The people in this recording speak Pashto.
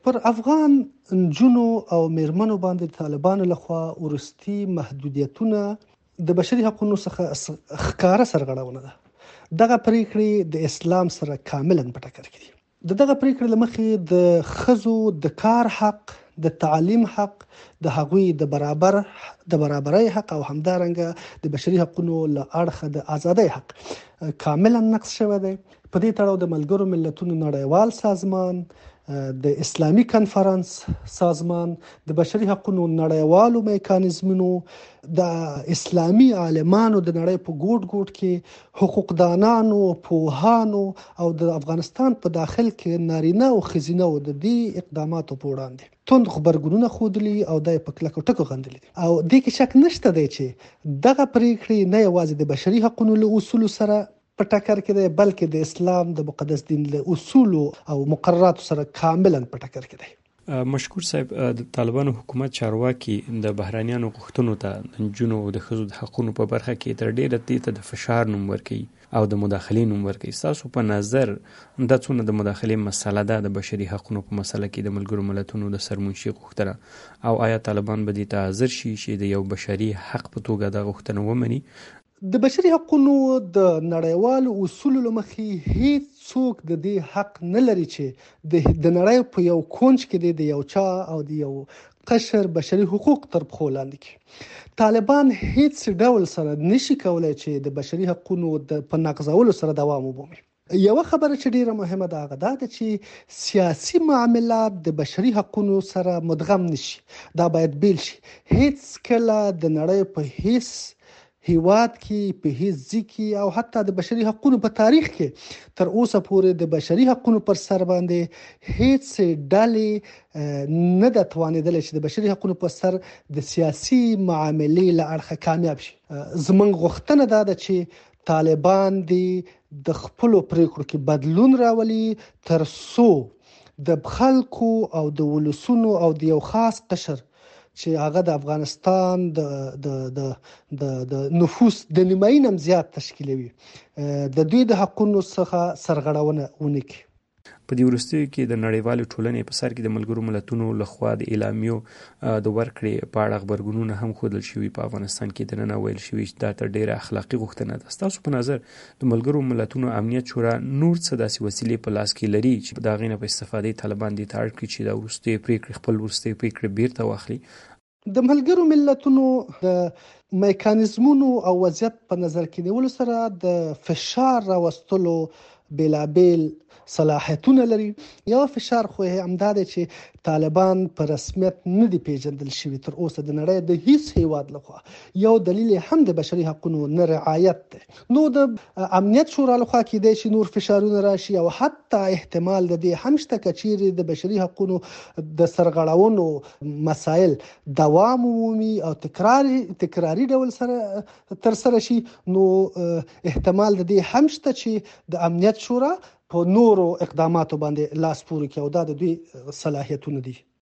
پر افغان نجونو او میرمنو باندې د طالبانو لخوا وروستي محدودیتونه د بشري حقوقو څخه ښکاره سرغړونه ده. دغه پریکړې د اسلام سره کاملا په ټکر کې دي. دغه پریکړې له مخې د ښځو د کار حق، د تعلیم حق، د هغوی د برابرۍ حق او همدارنګه د بشري حقوقو له اړخه د ازادۍ حق کاملا نقض شوی دی. په دې تړاو د ملګرو ملتونو نړیوال سازمان، د اسلامي کنفرانس سازمان، د بشري حقوقو نړیوالو میکانیزمونو، د اسلامي عالمانو د نړۍ په ګوټ ګوټ کې حقوقدانانو، پوهانو او د افغانستان په داخل کې نارینه او ښځینه د دې اقداماتو په وړاندې توند غبرګونونه ښودلي او د په کلکو ټکو غندلي دي. او دې کې شک نشته دی چې دغه پریکړې نه یوازې د بشري حقوقو له اصولو سره په ټکر کې دی، بلکې د اسلام د مقدس دین له اصولو او مقرراتو سره کاملا په ټکر کې دی. مشکور صاحب، د طالبانو حکومت چارواکي د بهرانیانو غوښتنو ته د نجونو او د ښځو د حقوقو په برخه کې تر ډیره دې ته د فشار نوم ورکوي او د مداخلې نوم ورکوي. ستاسو په نظر دا څونه د مداخلې مسله ده د بشري حقوقو په مسله کې د ملګرو ملتونو د سرمنشي غوښتنه، او آیا طالبان به دې ته حاضر شي چې د یو بشري حق په توګه د غوښتنه ومني؟ د بشري حقوقو د نړیوالو اصولو له مخې هیڅ څوک د دې حق نه لري چې د نړۍ په یو کونج کې د یو چا او د یو قشر بشري حقوق تر پښو لاندې کړي. طالبان هیڅ ډول سره نشي کولای چې د بشري حقوقو په نقضولو سره دوام ومومي. یوه خبره چې ډیره مهمه ده هغه ده چې سیاسي معاملات د بشري حقوقو سره مدغم نشي. دا باید بیل شي. هیڅ کله د نړۍ په هیڅ هیواد کې، په هیڅ ځای کې او حتی د بشري حقوقو په تاریخ کې تر اوسه پورې د بشري حقوقو پر سر باندې هیڅ ډلې نه ده توانېدلې چې د بشري حقوقو پر سر د سیاسي معاملې له اړخه کامیاب شي. زموږ غوښتنه دا ده چې طالبان د خپلو پریکړو کې بدلون راولي تر څو د خلکو او د ولسونو او د یو خاص قشر چې هغه د افغانستان د نفوس د نیمایي نه زیات تشکیلوي د دوی د حقوقو څخه سرغړونه ونه کړي. په دې وروستیو کې د نړیوالې ټولنې په سر کې د ملګرو ملتونو لخوا د اعلامیو د ورکړې په اړه غبرګونونه هم ښودل شوي. په افغانستان کې دننه ویل شوي چې دا تر ډیره اخلاقي غوښتنه ده. ستاسو په نظر د ملګرو ملتونو امنیت شورا نور څه داسې وسیلې په لاس کې لري چې د هغې نه په استفادې طالبان دې ته اړ کړي چې دا وروستۍ پریکړې خپل وروستۍ پریکړې بیرته واخلي؟ د ملګرو ملتونو د میکانیزمونو او وضعیت په نظر کې نیولو سره د فشار راوستلو بېلابېل صلاحیتونه لري. یو فشار خو همدا دی چې طالبان په رسمیت نه دي پیژندل شوي تر اوسه د نړۍ د هیڅ هیواد لخوا. یو دلیل هم د بشري حقوقو نه رعایت دی. نو د امنیت شورا لخوا کېدای شي نور فشارونه راشي او حتی احتمال د دې هم شته که چیرې د بشري حقوقو د سرغړونو مسایل دوام ومومي او تکراري ډول سره ترسره شي، نو احتمال د دې هم شته چې د امنیت شورا په نورو اقداماتو باندې لاس پورې کړي او دا د دوی صلاحیتونه دي.